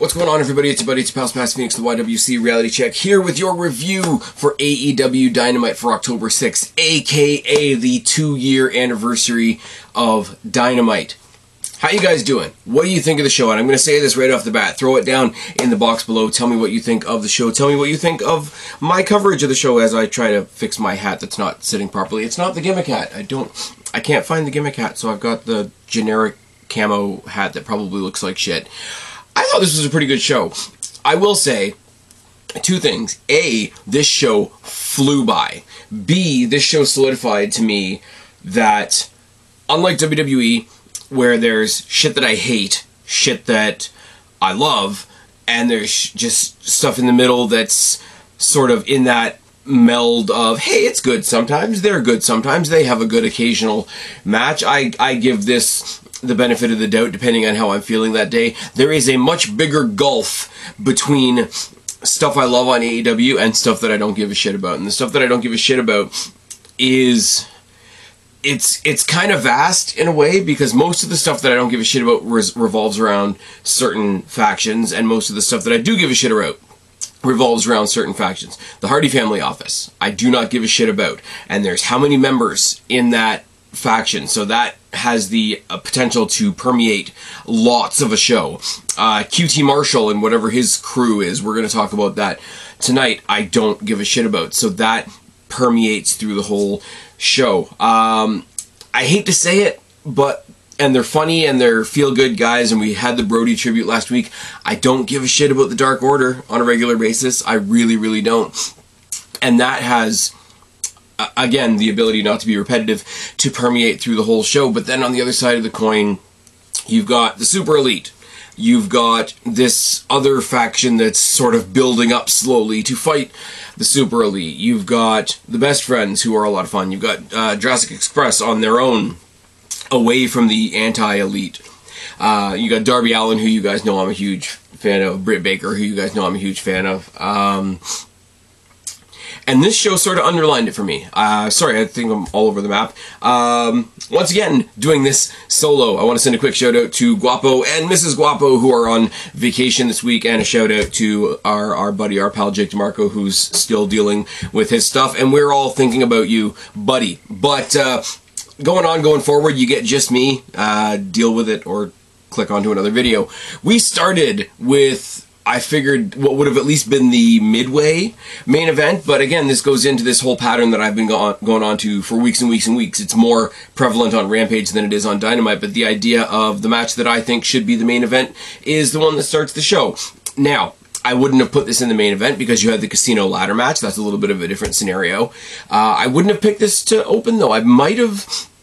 What's going on, everybody? It's your buddy, it's your pal, Past Phoenix, the YWC Reality Check, here with your review for AEW Dynamite for October 6th, aka the 2-year anniversary of Dynamite. How you guys doing? What do you think of the show? And I'm going to say this right off the bat. Throw it down in the box below. Tell me what you think of the show. Tell me what you think of my coverage of the show as I try to fix my hat that's not sitting properly. It's not the gimmick hat. I can't find the gimmick hat, so I've got the generic camo hat that probably looks like shit. I thought this was a pretty good show. I will say two things. A, this show flew by. B, this show solidified to me that, unlike WWE, where there's shit that I hate, shit that I love, and there's just stuff in the middle that's sort of in that meld of, hey, it's good sometimes, they're good sometimes, they have a good occasional match. I give this the benefit of the doubt depending on how I'm feeling that day. There is a much bigger gulf between stuff I love on AEW and stuff that I don't give a shit about. And the stuff that I don't give a shit about is... It's kind of vast in a way, because most of the stuff that I don't give a shit about revolves around certain factions, and most of the stuff that I do give a shit about revolves around certain factions. The Hardy Family Office, I do not give a shit about. And there's how many members in that faction, so that has the potential to permeate lots of a show. QT Marshall and whatever his crew is, we're going to talk about that tonight, I don't give a shit about. So that permeates through the whole show. I hate to say it, and they're funny and they're feel-good guys, and we had the Brody tribute last week. I don't give a shit about the Dark Order on a regular basis. I really, really don't. And that has, again, the ability not to be repetitive, to permeate through the whole show. But then on the other side of the coin, you've got the Super Elite. You've got this other faction that's sort of building up slowly to fight the Super Elite. You've got the Best Friends, who are a lot of fun. You've got Jurassic Express on their own, away from the anti-elite. You got Darby Allin, who you guys know I'm a huge fan of. Britt Baker, who you guys know I'm a huge fan of. And this show sort of underlined it for me. Sorry, I think I'm all over the map. Once again, doing this solo, I want to send a quick shout out to Guapo and Mrs. Guapo, who are on vacation this week, and a shout out to our buddy, our pal Jake DeMarco, who's still dealing with his stuff, and we're all thinking about you, buddy. But going forward, you get just me. Deal with it or click onto another video. We started with, I figured, what would have at least been the midway main event, but again, this goes into this whole pattern that I've been going on to for weeks and weeks and weeks. It's more prevalent on Rampage than it is on Dynamite, but the idea of the match that I think should be the main event is the one that starts the show. Now, I wouldn't have put this in the main event because you had the Casino ladder match. That's a little bit of a different scenario. I wouldn't have picked this to open, though. I might have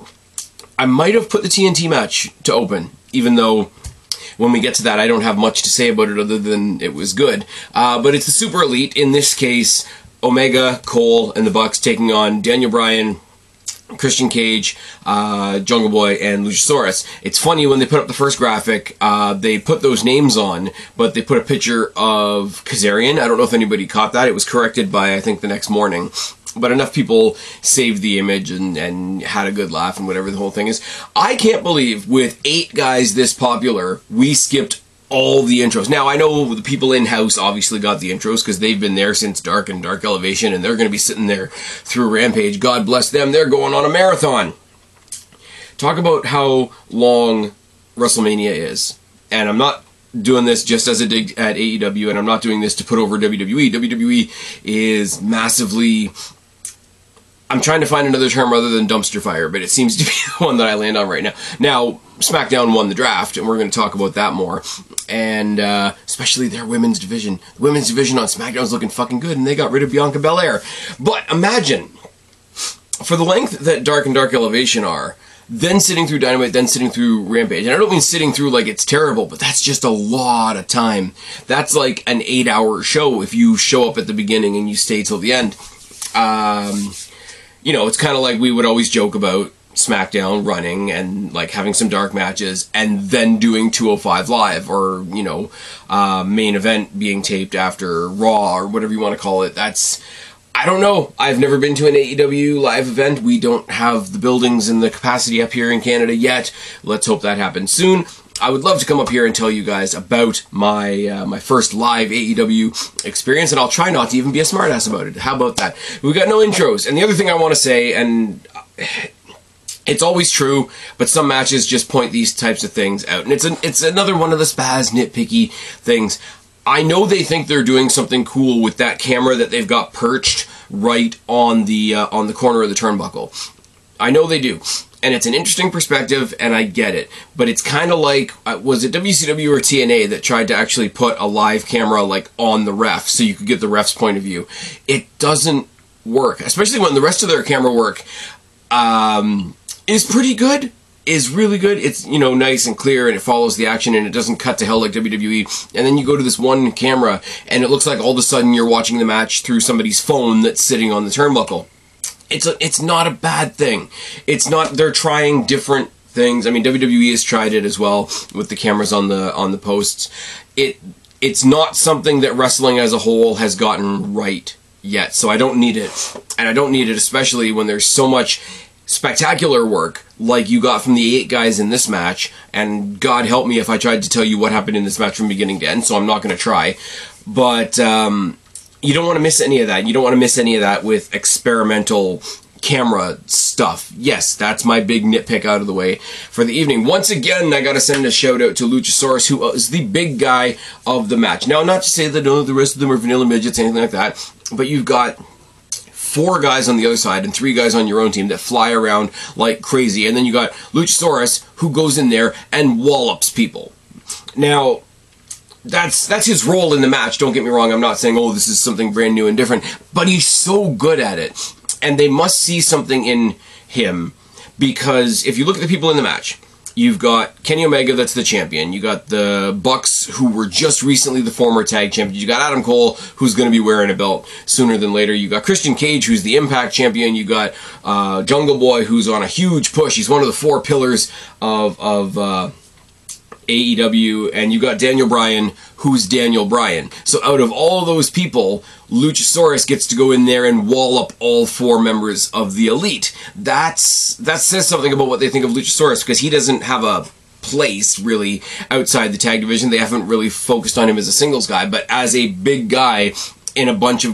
put the TNT match to open, even though when we get to that, I don't have much to say about it other than it was good. But it's the Super Elite, in this case, Omega, Cole, and the Bucks taking on Daniel Bryan, Christian Cage, Jungle Boy, and Luchasaurus. It's funny, when they put up the first graphic, they put those names on, but they put a picture of Kazarian. I don't know if anybody caught that. It was corrected by, I think, the next morning. But enough people saved the image and had a good laugh and whatever the whole thing is. I can't believe, with 8 guys this popular, we skipped all the intros. Now, I know the people in-house obviously got the intros because they've been there since Dark and Dark Elevation, and they're going to be sitting there through Rampage. God bless them. They're going on a marathon. Talk about how long WrestleMania is. And I'm not doing this just as a dig at AEW, and I'm not doing this to put over WWE. WWE is massively... I'm trying to find another term other than dumpster fire, but it seems to be the one that I land on right now. Now, SmackDown won the draft, and we're going to talk about that more. And especially their women's division. The women's division on SmackDown is looking fucking good, and they got rid of Bianca Belair. But imagine, for the length that Dark and Dark Elevation are, then sitting through Dynamite, then sitting through Rampage. And I don't mean sitting through like it's terrible, but that's just a lot of time. That's like an 8-hour show if you show up at the beginning and you stay till the end. You know, it's kind of like we would always joke about SmackDown running and like having some dark matches and then doing 205 Live, or, you know, main event being taped after Raw or whatever you want to call it. That's, I don't know. I've never been to an AEW live event. We don't have the buildings and the capacity up here in Canada yet. Let's hope that happens soon. I would love to come up here and tell you guys about my my first live AEW experience, and I'll try not to even be a smartass about it. How about that? We got no intros. And the other thing I want to say, and it's always true, but some matches just point these types of things out. And it's another one of the spaz nitpicky things. I know they think they're doing something cool with that camera that they've got perched right on the corner of the turnbuckle. I know they do. And it's an interesting perspective, and I get it. But it's kind of like, was it WCW or TNA that tried to actually put a live camera like on the ref so you could get the ref's point of view? It doesn't work, especially when the rest of their camera work is pretty good, is really good. It's, you know, nice and clear, and it follows the action, and it doesn't cut to hell like WWE. And then you go to this one camera, and it looks like all of a sudden you're watching the match through somebody's phone that's sitting on the turnbuckle. It's not a bad thing. It's not, they're trying different things. I mean, WWE has tried it as well with the cameras on the posts. It's not something that wrestling as a whole has gotten right yet. So I don't need it. And I don't need it especially when there's so much spectacular work like you got from the 8 guys in this match. And God help me if I tried to tell you what happened in this match from beginning to end, so I'm not going to try. But you don't want to miss any of that. You don't want to miss any of that with experimental camera stuff. Yes, that's my big nitpick out of the way for the evening. Once again, I got to send a shout out to Luchasaurus, who is the big guy of the match. Now, not to say that the rest of them are vanilla midgets, anything like that, but you've got 4 guys on the other side and 3 guys on your own team that fly around like crazy. And then you got Luchasaurus, who goes in there and wallops people. Now, that's his role in the match. Don't get me wrong. I'm not saying, oh, this is something brand new and different. But he's so good at it. And they must see something in him. Because if you look at the people in the match, you've got Kenny Omega, that's the champion. You got the Bucks, who were just recently the former tag champions. You got Adam Cole, who's going to be wearing a belt sooner than later. You got Christian Cage, who's the Impact champion. You got Jungle Boy, who's on a huge push. He's one of the 4 pillars of AEW, and you got Daniel Bryan, who's Daniel Bryan. So out of all those people, Luchasaurus gets to go in there and wall up all 4 members of the Elite. That says something about what they think of Luchasaurus, because he doesn't have a place really outside the tag division. They haven't really focused on him as a singles guy, but as a big guy in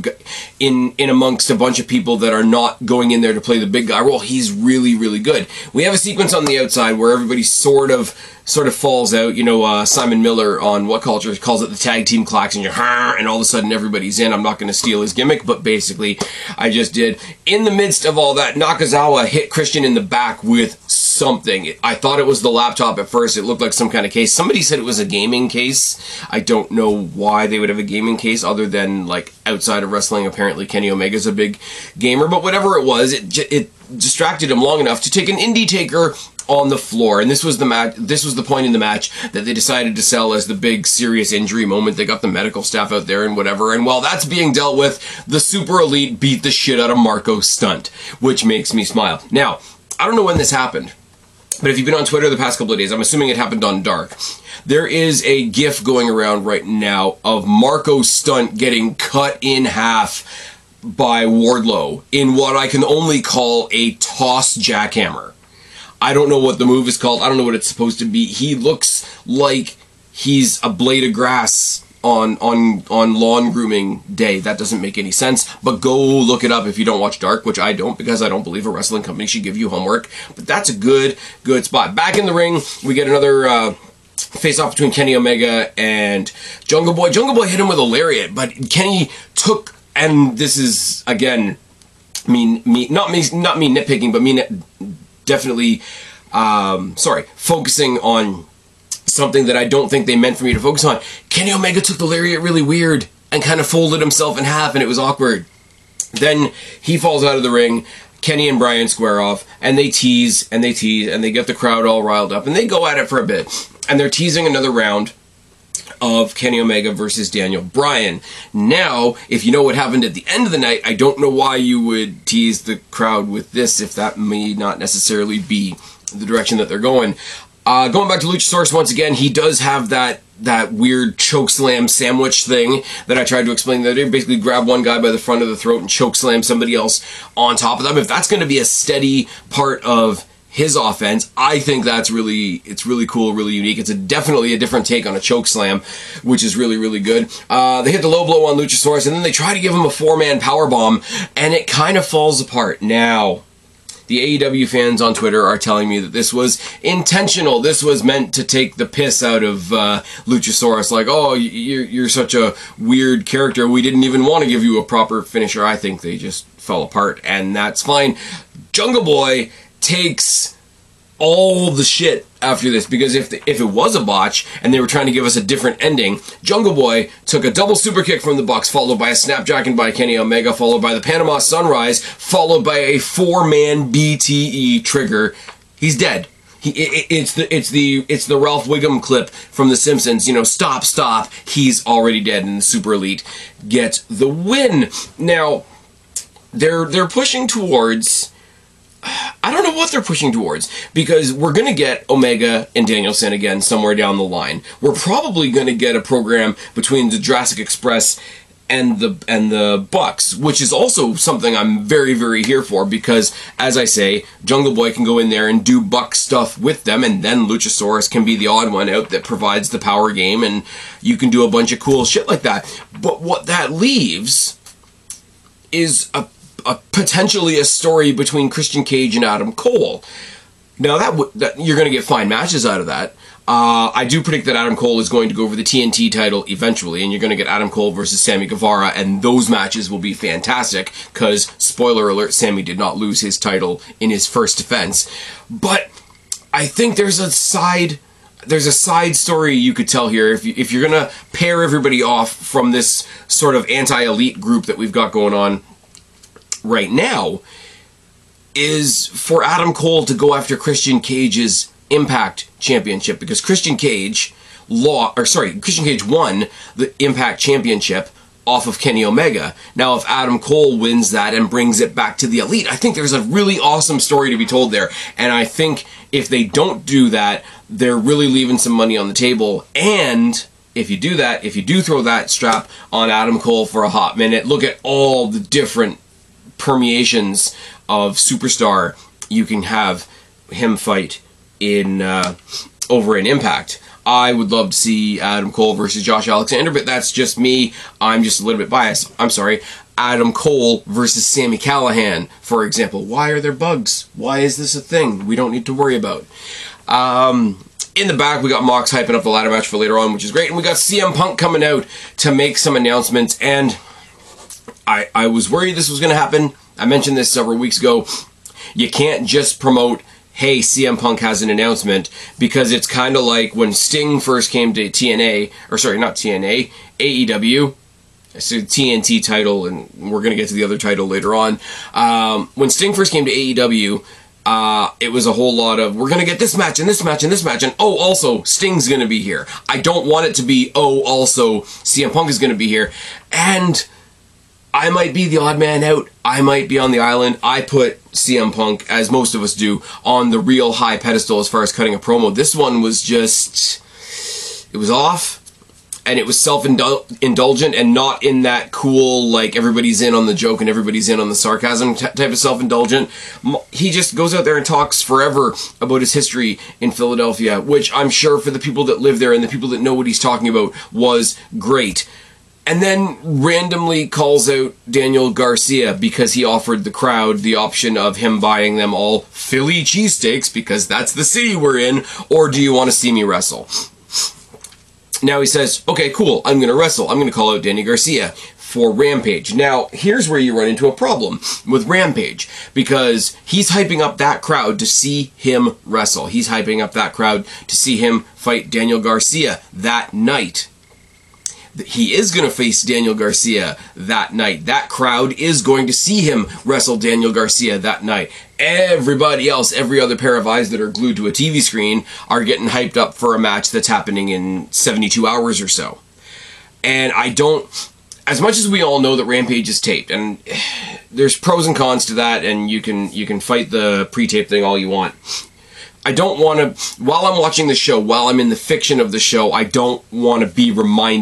amongst a bunch of people that are not going in there to play the big guy role, he's really, really good. We have a sequence on the outside where everybody sort of falls out. You know, Simon Miller on What Culture calls it the tag team klaxon, and all of a sudden everybody's in. I'm not going to steal his gimmick, but basically I just did. In the midst of all that, Nakazawa hit Christian in the back with something. I thought it was the laptop at first. It looked like some kind of case. Somebody said it was a gaming case. I don't know why they would have a gaming case other than, like, outside of wrestling, apparently Kenny Omega's a big gamer, but whatever it was, it distracted him long enough to take an indie taker on the floor. And this was the point in the match that they decided to sell as the big serious injury moment. They got the medical staff out there and whatever, and while that's being dealt with, the Super Elite beat the shit out of Marco Stunt, which makes me smile. Now, I don't know when this happened, but if you've been on Twitter the past couple of days, I'm assuming it happened on Dark. There is a GIF going around right now of Marco Stunt getting cut in half by Wardlow in what I can only call a toss jackhammer. I don't know what the move is called. I don't know what it's supposed to be. He looks like he's a blade of grass on lawn grooming day. That doesn't make any sense, but go look it up if you don't watch Dark, which I don't, because I don't believe a wrestling company should give you homework. But that's a good spot. Back in the ring, we get another face-off between Kenny Omega and Jungle Boy. Jungle Boy hit him with a lariat, but Kenny took, and this is, again, not me nitpicking, but me definitely, focusing on something that I don't think they meant for me to focus on. Kenny Omega took the lariat really weird and kind of folded himself in half, and it was awkward. Then he falls out of the ring. Kenny and Bryan square off, and they tease, and they get the crowd all riled up, and they go at it for a bit. And they're teasing another round of Kenny Omega versus Daniel Bryan. Now, if you know what happened at the end of the night, I don't know why you would tease the crowd with this, if that may not necessarily be the direction that they're going. Going back to Luchasaurus once again, he does have that weird chokeslam sandwich thing that I tried to explain the other day. Basically grab one guy by the front of the throat and chokeslam somebody else on top of them. If that's going to be a steady part of his offense. I think it's really cool, really unique. It's definitely a different take on a choke slam, which is really, really good. They hit the low blow on Luchasaurus, and then they try to give him a 4-man powerbomb, and it kind of falls apart. Now, the AEW fans on Twitter are telling me that this was intentional. This was meant to take the piss out of Luchasaurus. Like, oh, you're such a weird character. We didn't even want to give you a proper finisher. I think they just fell apart, and that's fine. Jungle Boy takes all the shit after this, because if it was a botch and they were trying to give us a different ending, Jungle Boy took a double super kick from the Bucks, followed by a snapdragon by Kenny Omega, followed by the Panama Sunrise, followed by a 4-man BTE trigger. He's dead. It's the Ralph Wiggum clip from The Simpsons. You know, stop. He's already dead, and the Super Elite get the win. Now, they're pushing towards. I don't know what they're pushing towards, because we're going to get Omega and Danielson again somewhere down the line. We're probably going to get a program between the Jurassic Express and the Bucks, which is also something I'm very, very here for, because, as I say, Jungle Boy can go in there and do Buck stuff with them, and then Luchasaurus can be the odd one out that provides the power game, and you can do a bunch of cool shit like that. But what that leaves is potentially a story between Christian Cage and Adam Cole. Now that you're going to get fine matches out of that. I do predict that Adam Cole is going to go over the TNT title eventually, and you're going to get Adam Cole versus Sammy Guevara, and those matches will be fantastic, because, spoiler alert, Sammy did not lose his title in his first defense. But I think there's a side story you could tell here if you're going to pair everybody off from this sort of anti-elite group that we've got going on right now, is for Adam Cole to go after Christian Cage's Impact Championship, because Christian Cage won the Impact Championship off of Kenny Omega. Now, if Adam Cole wins that and brings it back to the Elite, I think there's a really awesome story to be told there, and I think if they don't do that, they're really leaving some money on the table. And if you do that, if you do throw that strap on Adam Cole for a hot minute, look at all the different permeations of superstar you can have him fight in over in Impact. I would love to see Adam Cole versus Josh Alexander, but that's just me. I'm just a little bit biased. I'm sorry. Adam Cole versus Sami Callihan, for example. Why are there bugs? Why is this a thing we don't need to worry about? In the back, we got Mox hyping up the ladder match for later on, which is great. And we got CM Punk coming out to make some announcements, and I was worried this was going to happen. I mentioned this several weeks ago. You can't just promote, hey, CM Punk has an announcement, because it's kind of like when Sting first came to AEW. It's a TNT title, and we're going to get to the other title later on. When Sting first came to AEW, it was a whole lot of, we're going to get this match, and this match, and this match, and oh, also, Sting's going to be here. I don't want it to be, oh, also, CM Punk is going to be here. And I might be the odd man out. I might be on the island. I put CM Punk, as most of us do, on the real high pedestal as far as cutting a promo. This one was just, it was off, and it was self-indulgent, and not in that cool, like, everybody's in on the joke and everybody's in on the sarcasm type of self-indulgent. He just goes out there and talks forever about his history in Philadelphia, which I'm sure for the people that live there and the people that know what he's talking about was great. And then randomly calls out Daniel Garcia because he offered the crowd the option of him buying them all Philly cheesesteaks, because that's the city we're in, or do you want to see me wrestle? Now he says, okay, cool, I'm going to wrestle. I'm going to call out Danny Garcia for Rampage. Now, here's where you run into a problem with Rampage, because he's hyping up that crowd to see him wrestle. He's hyping up that crowd to see him fight Daniel Garcia that night. He is going to face Daniel Garcia that night. That crowd is going to see him wrestle Daniel Garcia that night. Everybody else, every other pair of eyes that are glued to a TV screen, are getting hyped up for a match that's happening in 72 hours or so. And I don't, as much as we all know that Rampage is taped, and there's pros and cons to that, and you can fight the pre-tape thing all you want. I don't want to, while I'm watching the show, while I'm in the fiction of the show, I don't want to be reminded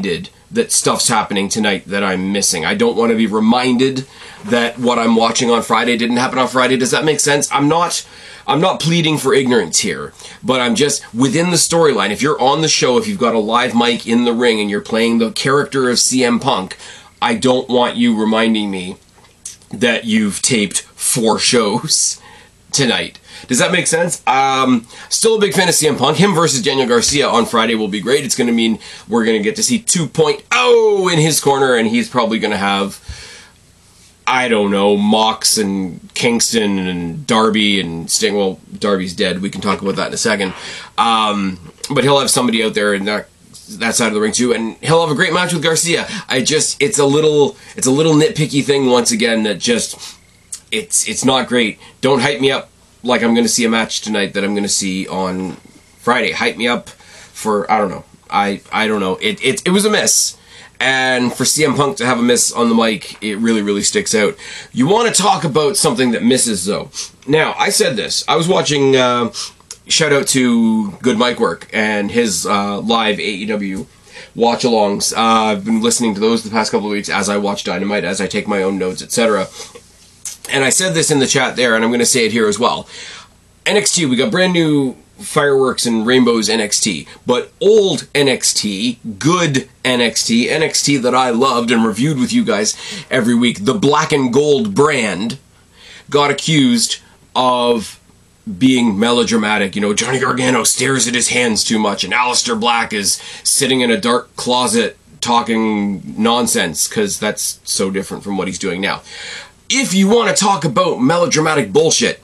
that stuff's happening tonight that I'm missing. I don't want to be reminded that what I'm watching on Friday didn't happen on Friday. Does that make sense? I'm not pleading for ignorance here, but I'm just within the storyline. If you're on the show, if you've got a live mic in the ring and you're playing the character of CM Punk, I don't want you reminding me that you've taped 4 shows tonight. Does that make sense? Still a big fan of CM Punk. Him versus Daniel Garcia on Friday will be great. It's going to mean we're going to get to see 2.0 in his corner, and he's probably going to have, I don't know, Mox and Kingston and Darby and Sting. Well, Darby's dead. We can talk about that in a second. But he'll have somebody out there in that side of the ring too, and he'll have a great match with Garcia. It's a little nitpicky thing once again that just it's not great. Don't hype me up like I'm going to see a match tonight that I'm going to see on Friday. Hype me up for, I don't know. I don't know. It was a miss. And for CM Punk to have a miss on the mic, it really, really sticks out. You want to talk about something that misses, though. Now, I said this. I was watching, shout out to Good Mic Work and his live AEW watch-alongs. I've been listening to those the past couple of weeks as I watch Dynamite, as I take my own notes, etc. And I said this in the chat there, and I'm going to say it here as well. NXT, we got brand new fireworks and rainbows NXT, but old NXT, good NXT, NXT that I loved and reviewed with you guys every week, the black and gold brand, got accused of being melodramatic. You know, Johnny Gargano stares at his hands too much, and Aleister Black is sitting in a dark closet talking nonsense, because that's so different from what he's doing now. If you want to talk about melodramatic bullshit,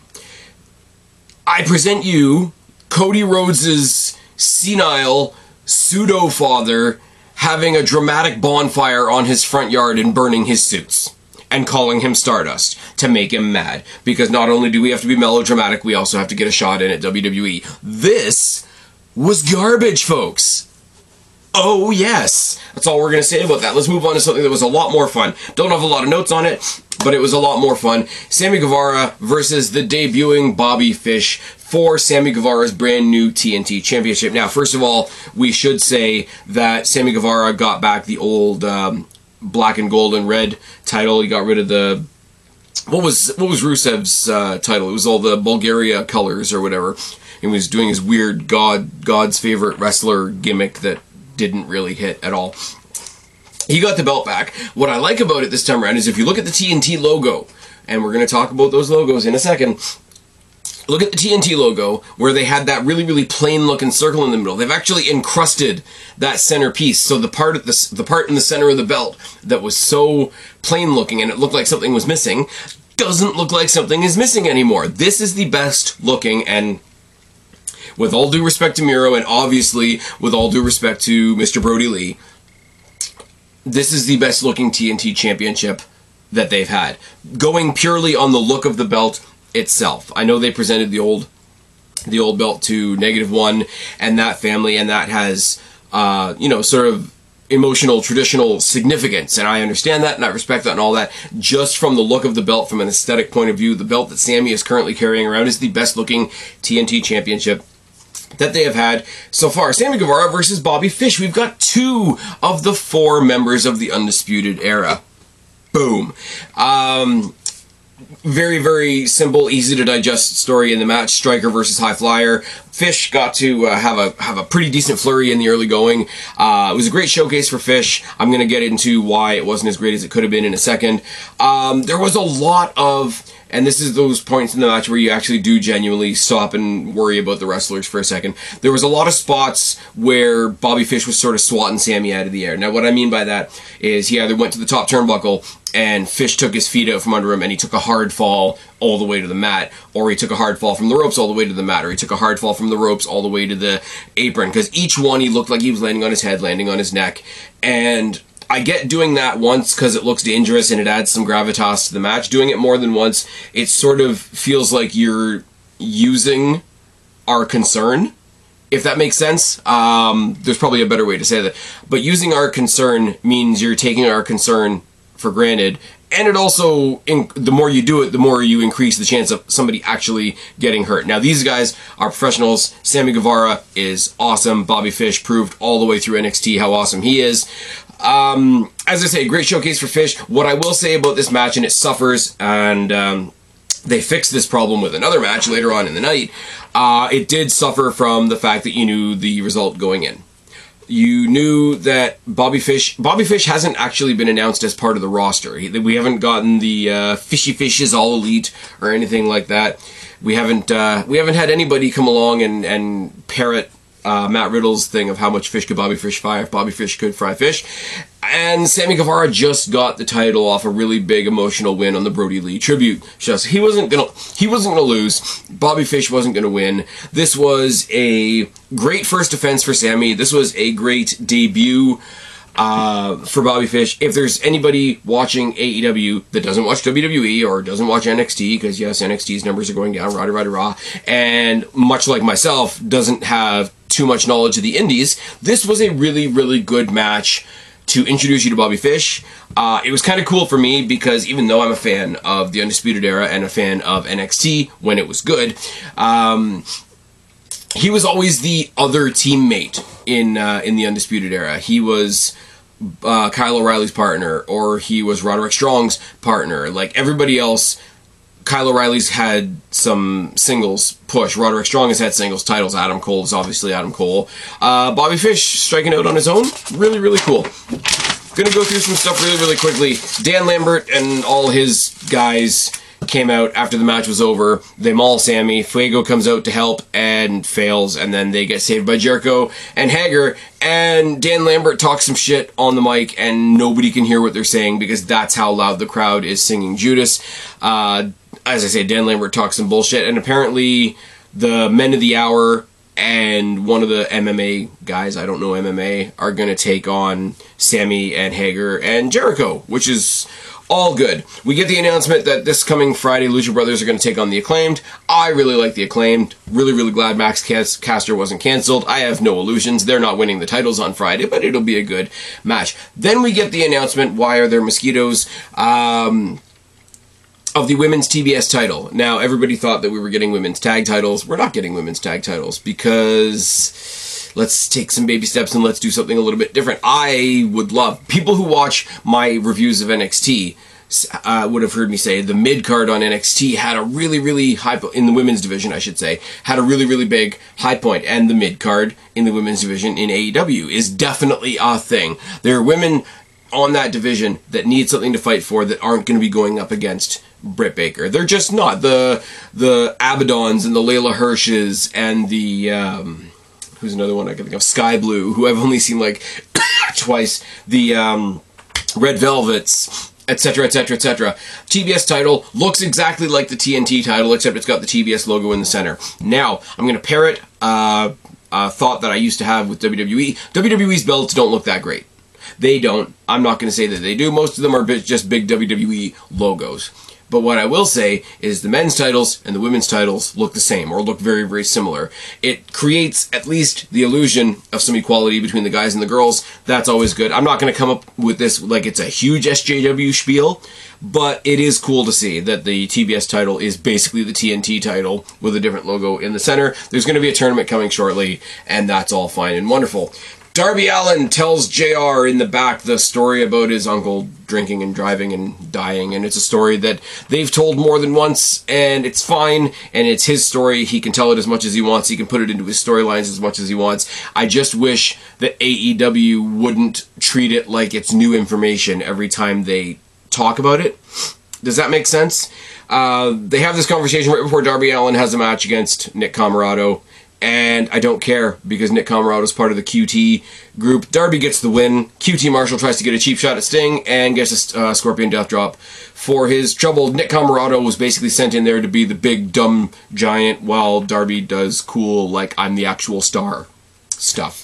I present you Cody Rhodes' senile pseudo-father having a dramatic bonfire on his front yard and burning his suits and calling him Stardust to make him mad. Because not only do we have to be melodramatic, we also have to get a shot in at WWE. This was garbage, folks. Oh, yes. That's all we're going to say about that. Let's move on to something that was a lot more fun. Don't have a lot of notes on it, but it was a lot more fun. Sammy Guevara versus the debuting Bobby Fish for Sammy Guevara's brand new TNT Championship. Now, first of all, we should say that Sammy Guevara got back the old black and gold and red title. He got rid of the... What was Rusev's title? It was all the Bulgaria colors or whatever. He was doing his weird God's favorite wrestler gimmick that didn't really hit at all. He got the belt back. What I like about it this time around is if you look at the TNT logo, and we're going to talk about those logos in a second, look at the TNT logo where they had that really, really plain looking circle in the middle. They've actually encrusted that center piece. So the part in the center of the belt that was so plain looking and it looked like something was missing doesn't look like something is missing anymore. This is the best looking, and with all due respect to Miro, and obviously with all due respect to Mr. Brody Lee, this is the best looking TNT Championship that they've had. Going purely on the look of the belt itself. I know they presented the old belt to -1 and that family, and that has, sort of emotional, traditional significance, and I understand that, and I respect that and all that. Just from the look of the belt, from an aesthetic point of view, the belt that Sammy is currently carrying around is the best looking TNT Championship that they have had so far. Sammy Guevara versus Bobby Fish. We've got 2 of the 4 members of the Undisputed Era. Boom. Very, very simple, easy to digest story in the match. Striker versus High Flyer. Fish got to have a pretty decent flurry in the early going. It was a great showcase for Fish. I'm going to get into why it wasn't as great as it could have been in a second. There was a lot of... And this is those points in the match where you actually do genuinely stop and worry about the wrestlers for a second. There was a lot of spots where Bobby Fish was sort of swatting Sammy out of the air. Now, what I mean by that is he either went to the top turnbuckle and Fish took his feet out from under him and he took a hard fall all the way to the mat, or he took a hard fall from the ropes all the way to the mat, or he took a hard fall from the ropes all the way to the apron, because each one he looked like he was landing on his head, landing on his neck, and I get doing that once because it looks dangerous and it adds some gravitas to the match. Doing it more than once, it sort of feels like you're using our concern, if that makes sense. There's probably a better way to say that. But using our concern means you're taking our concern for granted. And it also, the more you do it, the more you increase the chance of somebody actually getting hurt. Now, these guys are professionals. Sammy Guevara is awesome. Bobby Fish proved all the way through NXT how awesome he is. As I say, great showcase for Fish. What I will say about this match, and it suffers, and they fixed this problem with another match later on in the night, it did suffer from the fact that you knew the result going in. You knew that Bobby Fish hasn't actually been announced as part of the roster. We haven't gotten the Fishy Fish is all elite or anything like that. We haven't had anybody come along and parrot Matt Riddle's thing of how much fish could Bobby Fish fry if Bobby Fish could fry fish. And Sammy Guevara just got the title off a really big emotional win on the Brody Lee tribute. Just he wasn't gonna lose. Bobby Fish wasn't gonna win. This was a great first defense for Sammy. This was a great debut for Bobby Fish. If there's anybody watching AEW that doesn't watch WWE or doesn't watch NXT, because yes, NXT's numbers are going down, rah, and much like myself, doesn't have too much knowledge of the indies, this was a really, really good match to introduce you to Bobby Fish. It was kind of cool for me because even though I'm a fan of the Undisputed Era and a fan of NXT when it was good, he was always the other teammate in the Undisputed Era. He was Kyle O'Reilly's partner, or he was Roderick Strong's partner. Like everybody else, Kyle O'Reilly's had some singles push. Roderick Strong has had singles titles. Adam Cole is obviously Adam Cole. Bobby Fish striking out on his own. Really, really cool. Gonna go through some stuff really, really quickly. Dan Lambert and all his guys came out after the match was over. They maul Sammy. Fuego comes out to help and fails, and then they get saved by Jericho and Hager. And Dan Lambert talks some shit on the mic, and nobody can hear what they're saying because that's how loud the crowd is singing Judas. As I say, Dan Lambert talks some bullshit, and apparently the Men of the Hour and one of the MMA guys, I don't know MMA, are going to take on Sammy and Hager and Jericho, which is all good. We get the announcement that this coming Friday, Lucha Brothers are going to take on the Acclaimed. I really like the Acclaimed. Really, really glad Max Caster wasn't canceled. I have no illusions. They're not winning the titles on Friday, but it'll be a good match. Then we get the announcement, why are there mosquitoes? Of the women's TBS title. Now, everybody thought that we were getting women's tag titles. We're not getting women's tag titles because let's take some baby steps and let's do something a little bit different. I would love, people who watch my reviews of NXT would have heard me say the mid-card on NXT had a really, really high, in the women's division, I should say, had a really, really big high point, and the mid-card in the women's division in AEW is definitely a thing. There are women on that division that need something to fight for that aren't going to be going up against Britt Baker. They're just not. The Abaddons and the Layla Hirsches and the who's another one I can think of, Sky Blue, who I've only seen like twice, the Red Velvets, etc., etc., etc. TBS title looks exactly like the TNT title, except it's got the TBS logo in the center. Now, I'm going to parrot a thought that I used to have with WWE. WWE's belts don't look that great. They don't. I'm not going to say that they do. Most of them are just big WWE logos. But what I will say is the men's titles and the women's titles look the same, or look very, very similar. It creates at least the illusion of some equality between the guys and the girls. That's always good. I'm not going to come up with this like it's a huge SJW spiel, but it is cool to see that the TBS title is basically the TNT title with a different logo in the center. There's going to be a tournament coming shortly, and that's all fine and wonderful. Darby Allin tells JR in the back the story about his uncle drinking and driving and dying, and it's a story that they've told more than once, and it's fine, and it's his story. He can tell it as much as he wants. He can put it into his storylines as much as he wants. I just wish that AEW wouldn't treat it like it's new information every time they talk about it. Does that make sense? They have this conversation right before Darby Allin has a match against Nick Comoroto. And I don't care, because Nick Comoroto is part of the QT group. Darby gets the win. QT Marshall tries to get a cheap shot at Sting and gets a Scorpion Death Drop for his trouble. Nick Comoroto was basically sent in there to be the big, dumb giant, while Darby does cool, like, I'm the actual star stuff.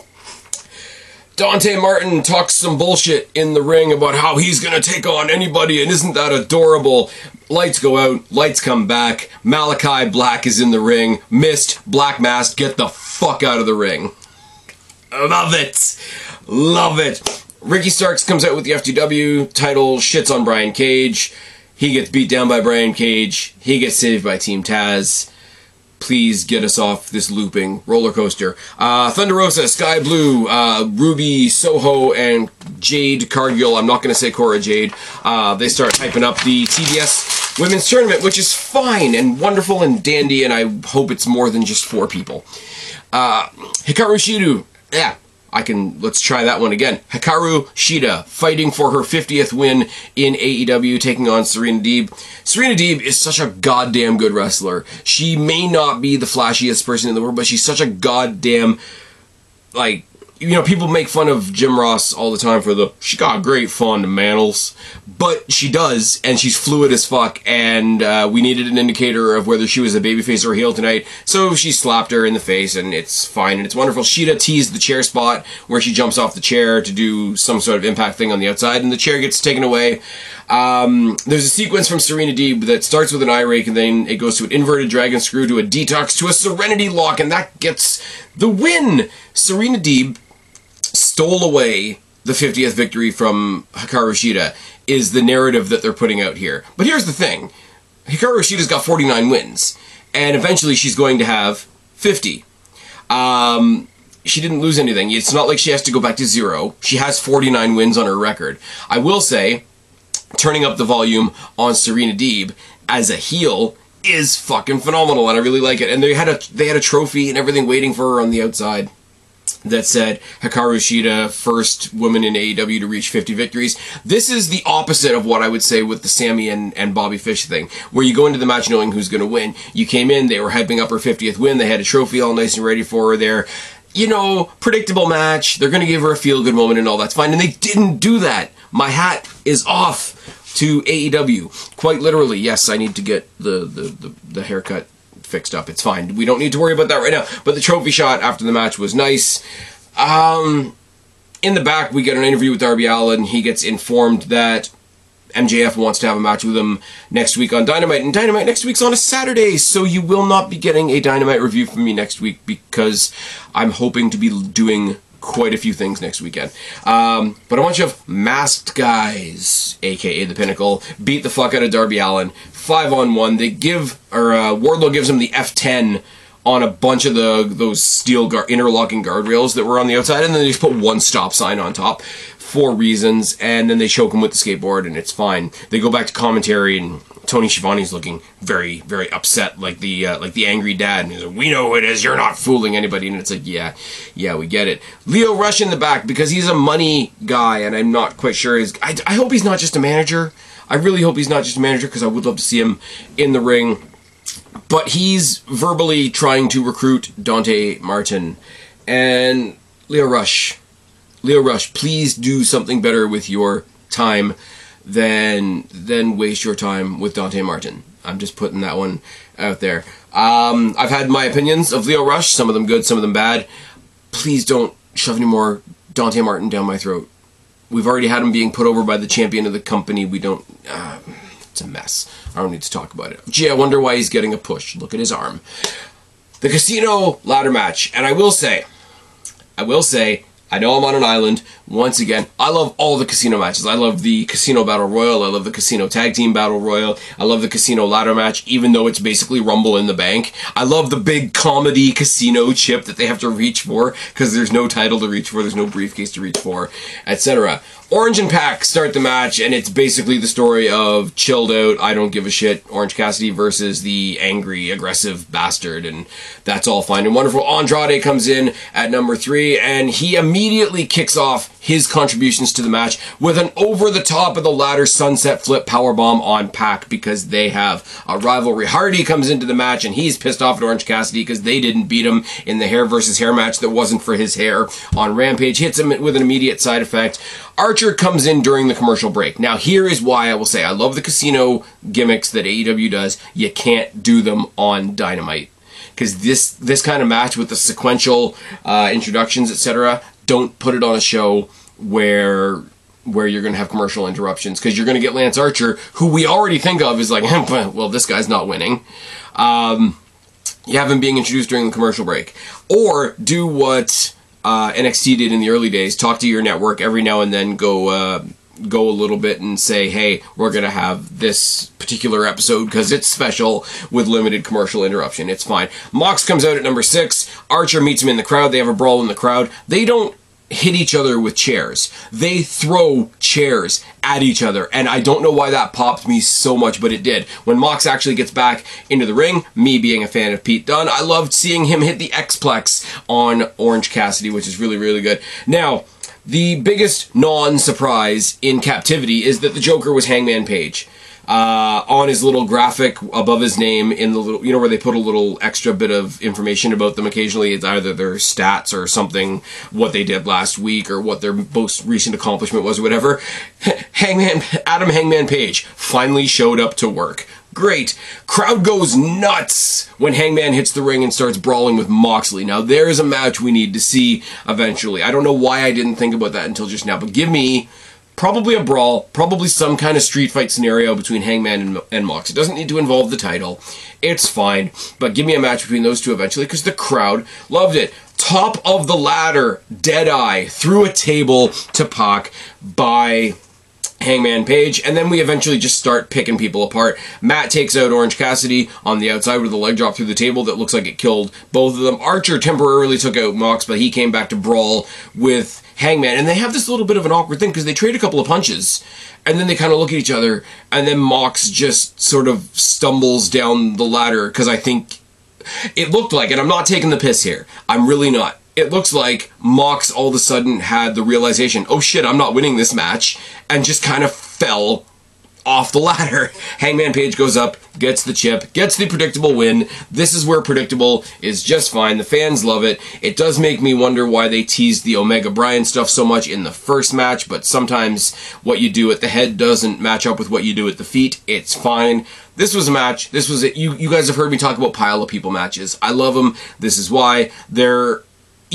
Dante Martin talks some bullshit in the ring about how he's going to take on anybody, and isn't that adorable? Lights go out, lights come back, Malachi Black is in the ring, Mist, Black Mask, get the fuck out of the ring. Love it! Love it! Ricky Starks comes out with the FTW title, shits on Brian Cage, he gets beat down by Brian Cage, he gets saved by Team Taz. please get us off this looping roller coaster. Thunder Rosa, Sky Blue, Ruby Soho, and Jade Cargill. I'm not going to say Cora Jade. They start hyping up the TBS Women's Tournament, which is fine and wonderful and dandy, and I hope it's more than just 4 people. Hikaru Shida, let's try that one again. Hikaru Shida, fighting for her 50th win in AEW, taking on Serena Deeb. Serena Deeb is such a goddamn good wrestler. She may not be the flashiest person in the world, but she's such a goddamn, like, you know, people make fun of Jim Ross all the time for she got great fundamentals, but she does, and she's fluid as fuck, and we needed an indicator of whether she was a babyface or a heel tonight, so she slapped her in the face, and it's fine, and it's wonderful. Shida teased the chair spot, where she jumps off the chair to do some sort of impact thing on the outside, and the chair gets taken away. There's a sequence from Serena Deeb that starts with an eye rake, and then it goes to an inverted dragon screw, to a detox, to a Serenity Lock, and that gets the win! Serena Deeb stole away the 50th victory from Hikaru Shida, is the narrative that they're putting out here. But here's the thing. Hikaru Shida's got 49 wins, and eventually she's going to have 50. She didn't lose anything. It's not like she has to go back to 0. She has 49 wins on her record. I will say, turning up the volume on Serena Deeb as a heel is fucking phenomenal, and I really like it. And they had a trophy and everything waiting for her on the outside that said Hikaru Shida, first woman in AEW to reach 50 victories. This is the opposite of what I would say with the Sammy and Bobby Fish thing, where you go into the match knowing who's going to win. You came in, they were hyping up her 50th win, they had a trophy all nice and ready for her there. You know, predictable match, they're going to give her a feel-good moment and all, that's fine, and they didn't do that. My hat is off to AEW. Quite literally, yes, I need to get the haircut fixed up. It's fine. We don't need to worry about that right now. But the trophy shot after the match was nice. In the back, we get an interview with Darby Allin. He gets informed that MJF wants to have a match with him next week on Dynamite. And Dynamite next week's on a Saturday, so you will not be getting a Dynamite review from me next week, because I'm hoping to be doing quite a few things next weekend. But a bunch of masked guys, aka The Pinnacle, beat the fuck out of Darby Allin. 5-on-1. They Wardlow gives him the F10 on a bunch of those steel interlocking guardrails that were on the outside, and then they just put one stop sign on top for reasons, and then they choke him with the skateboard, and it's fine. They go back to commentary, and Tony Schiavone's looking very, very upset, like the angry dad. And he's like, "We know who it is. You're not fooling anybody." And it's like, yeah, we get it. Lio Rush in the back, because he's a money guy, and I'm not quite sure. I hope he's not just a manager. I really hope he's not just a manager, because I would love to see him in the ring. But he's verbally trying to recruit Dante Martin. And Lio Rush, please do something better with your time than waste your time with Dante Martin. I'm just putting that one out there. I've had my opinions of Lio Rush, some of them good, some of them bad. Please don't shove any more Dante Martin down my throat. We've already had him being put over by the champion of the company. We don't... it's a mess. I don't need to talk about it. Gee, I wonder why he's getting a push. Look at his arm. The Casino ladder match. And I will say, I know I'm on an island. Once again, I love all the casino matches. I love the Casino Battle Royal. I love the Casino Tag Team Battle Royal. I love the Casino Ladder match, even though it's basically Rumble in the Bank. I love the big comedy casino chip that they have to reach for, because there's no title to reach for, there's no briefcase to reach for, etc. Orange and Pac start the match, and it's basically the story of chilled out, I don't give a shit, Orange Cassidy versus the angry, aggressive bastard, and that's all fine and wonderful. Andrade comes in at number 3, and he immediately kicks off his contributions to the match with an over-the-top of the ladder sunset flip powerbomb on Pac, because they have a rivalry. Hardy comes into the match, and he's pissed off at Orange Cassidy because they didn't beat him in the hair versus hair match that wasn't for his hair on Rampage. Hits him with an immediate side effect. Archer comes in during the commercial break. Now, here is why I will say I love the casino gimmicks that AEW does. You can't do them on Dynamite, because this kind of match with the sequential introductions, etc., don't put it on a show where you're going to have commercial interruptions, because you're going to get Lance Archer, who we already think of as like, well, this guy's not winning. You have him being introduced during the commercial break. Or do what NXT did in the early days, talk to your network every now and then, go go a little bit and say, hey, we're going to have this particular episode because it's special with limited commercial interruption. It's fine. Mox comes out at number 6. Archer meets him in the crowd. They have a brawl in the crowd. They don't hit each other with chairs. They throw chairs at each other, and I don't know why that popped me so much, but it did. When Mox actually gets back into the ring, me being a fan of Pete Dunne, I loved seeing him hit the X-Plex on Orange Cassidy, which is really, really good. Now, the biggest non-surprise in Captivity is that the Joker was Hangman Page. On his little graphic above his name in the little, you know, where they put a little extra bit of information about them occasionally. It's either their stats or something, what they did last week or what their most recent accomplishment was or whatever. Adam Hangman Page finally showed up to work. Great. Crowd goes nuts when Hangman hits the ring and starts brawling with Moxley. Now, there's a match we need to see eventually. I don't know why I didn't think about that until just now, but give me probably a brawl, probably some kind of street fight scenario between Hangman and Mox. It doesn't need to involve the title. It's fine, but give me a match between those two eventually because the crowd loved it. Top of the ladder, Deadeye through a table to Pac by Hangman Page, and then we eventually just start picking people apart. Matt takes out Orange Cassidy on the outside with a leg drop through the table that looks like it killed both of them. Archer temporarily took out Mox, but he came back to brawl with Hangman, and they have this little bit of an awkward thing because they trade a couple of punches, and then they kind of look at each other, and then Mox just sort of stumbles down the ladder because I think it looked like, and I'm not taking the piss here, I'm really not. It looks like Mox all of a sudden had the realization, oh shit, I'm not winning this match, and just kind of fell off the ladder. Hangman Page goes up, gets the chip, gets the predictable win. This is where predictable is just fine. The fans love it. It does make me wonder why they teased the Omega Bryan stuff so much in the first match, but sometimes what you do at the head doesn't match up with what you do at the feet. It's fine. This was a match. This was it. You guys have heard me talk about pile of people matches. I love them. This is why they're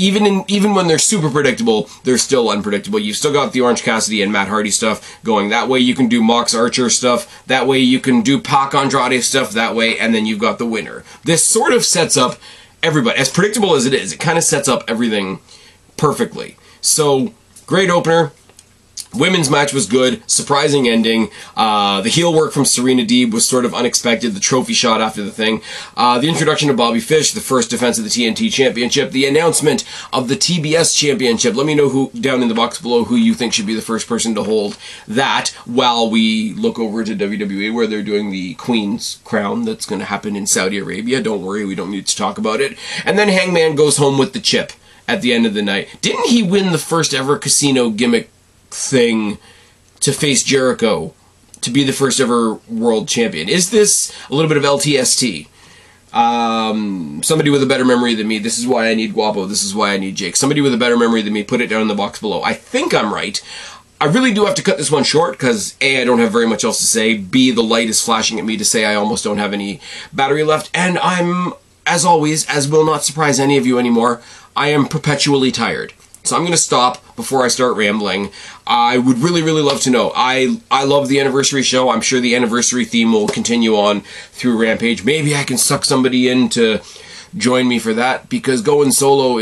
even when they're super predictable, they're still unpredictable. You've still got the Orange Cassidy and Matt Hardy stuff going. That way you can do Mox Archer stuff. That way you can do Pac Andrade stuff that way, and then you've got the winner. This sort of sets up everybody. As predictable as it is, it kind of sets up everything perfectly. So, great opener. Women's match was good, surprising ending. The heel work from Serena Deeb was sort of unexpected, the trophy shot after the thing. The introduction of Bobby Fish, the first defense of the TNT Championship, the announcement of the TBS Championship. Let me know who down in the box below who you think should be the first person to hold that while we look over to WWE where they're doing the Queen's Crown that's going to happen in Saudi Arabia. Don't worry, we don't need to talk about it. And then Hangman goes home with the chip at the end of the night. Didn't he win the first ever casino gimmick thing to face Jericho to be the first ever world champion? Is this a little bit of LTST? Somebody with a better memory than me. This is why I need Guapo. This is why I need Jake. Somebody with a better memory than me, put it down in the box below. I think I'm right. I really do have to cut this one short because A, I don't have very much else to say. B, the light is flashing at me to say I almost don't have any battery left. And I'm, as always, as will not surprise any of you anymore, I am perpetually tired. So I'm going to stop before I start rambling. I would really, really love to know. I love the anniversary show. I'm sure the anniversary theme will continue on through Rampage. Maybe I can suck somebody in to join me for that, because going solo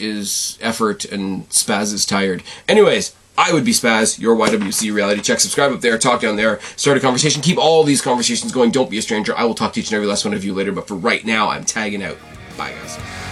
is effort and Spaz is tired. Anyways, I would be Spaz, your YWC Reality Check. Subscribe up there, talk down there, start a conversation. Keep all these conversations going. Don't be a stranger. I will talk to each and every last one of you later, but for right now, I'm tagging out. Bye, guys.